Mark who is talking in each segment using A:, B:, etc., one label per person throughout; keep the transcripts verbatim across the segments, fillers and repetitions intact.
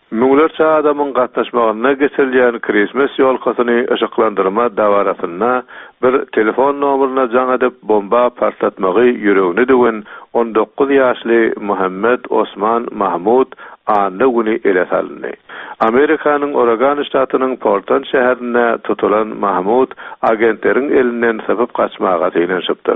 A: Müňlerçe adamyň gatnaşmagyna geçirilýän Christmas ýolkasyny ışıklandyrma dawarasyna bir telefon nomeryna jaň edip bomba partlatmagy ýüregine degen on dokuz ýaşly Muhammed Osman Mahmud andy güni ele salyndy. Amerikanyň Oregon ştatynyň Portland şäherinde tutulan Mahmud agentleriň elinden sebep kaçmaga teýlenşipdir.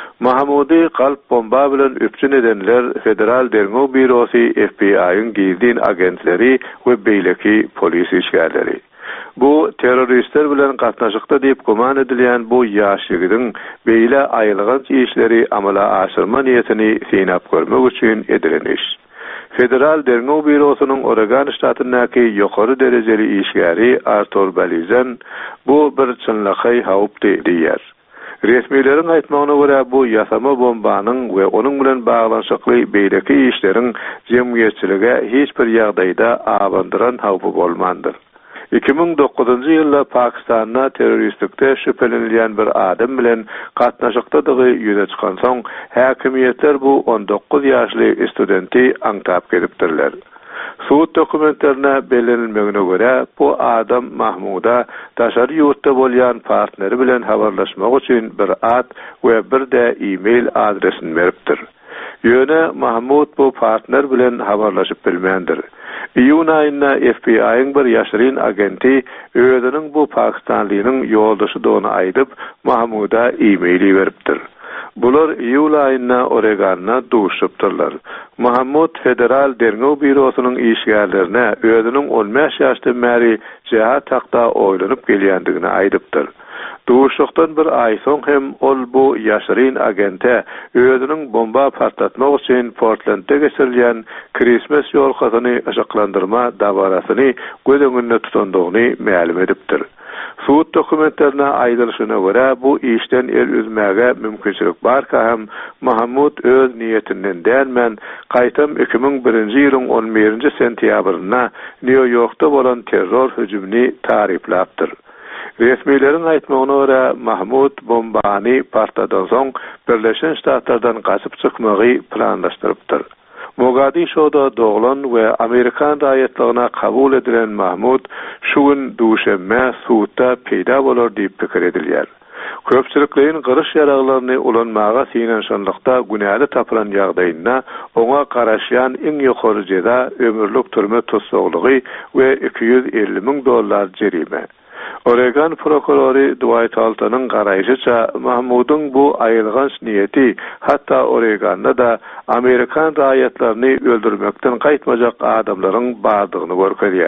A: Mahmudi kalp bomba bilen üpçün edenler Federal Derngöw Bürosy F B I'ň gizlin agentleri we beýleki polis işgärleri. Bu teröristler bilen gatnaşykda diýip guman edilýän bu ýaş ýigidiň beýle aýylgyň işleri amala aşyrma niýetini synap görmek üçin edilen iş. Federal Derngöw Bürosynyň Oregon ştatyndaky ýokary derejeli işgäri Arthur Balizen bu bir çynlyky hawpdy diýer. Resmilerin aýtmagyna görä bu ýasama bombanyň we onuň bilen baglanşykly beýleki işleriň jemgyýetçilige hiç bir ýagdaýda abandyran hawpy bolmandyr. iki ming dokuzunjy ýylda Pakistanda teröristlikde şüphelenilýän bir adam bilen gatnaşykdadygy ýüze çykan soň häkimiýetler bu on dokuz ýaşly studenti aňtap gelipdirler. Suud dokumentlerine belirlenmegine göre bu adam Mahmuda taşary ýurtda bolýan partneri bilen habarlaşmak üçin bir ad we bir de e-mail adresini beripdir. Ýöne Mahmud bu partner bilen habarlaşyp bilmendir. Iýun aýynda F B I'ň bir ýaşyryn agenti özüniň bu Pakistanlynyň ýoldaşy dogyny aýdyp Mahmuda e-maili beripdir. Bular iýul aýynda Oregonna duşupdyrlar. Mahmud Federal Derngöw Bürosynyň işgärlerine özüniň on beş ýaşly märi jehat takda oýlanyp gelýändigini aýdypdyr. Duşukdan bir ay soň hem ol bu ýaşyryn agente özüniň bomba partlatmak üçin Portlandda geçirilýän Christmas ýolkasyny ışıklandyrma dawarasyny göz öňünde tutandygyny ma'lum edipdir. Suud dokumentlerine aýdylyşyna görä bu işden el üzmäge mümkinçilik barka hem Mahmud öz niýetinden dälmen gaýtam iki ming birinji ýylyň on birinji sentýabryna New Yorkda bolan terror hüjümini tarifläpdir. Resmilerin aýtmagyna görä Mahmud bombany partladan soň Birleşen Ştatlardan gaçyp çykmagy planlaşdyrypdyr. Mogadishoda doğulan we Amerikan raýatlygyna kabul edilen Mahmud şu gün duşemme Suudda peýda bolar diýip pikir edilýär. Köpçüliklerin gyrış ýaraglaryny ulanmaga synanşanlykda günäli tapılan ýagdaýynda oňa garaşýan iň ýokary jeda ömürlük türme tutsaglygy we iki yüz elli miň dollar jerime. Oregon prokurory Dwight Alton'un garaýşyça Mahmudyň bu aýylgyň niýeti hatta Oregonda da Amerikan raýatlaryny öldürmekden gaýtmajak adamlaryň bardygyny görkezýär.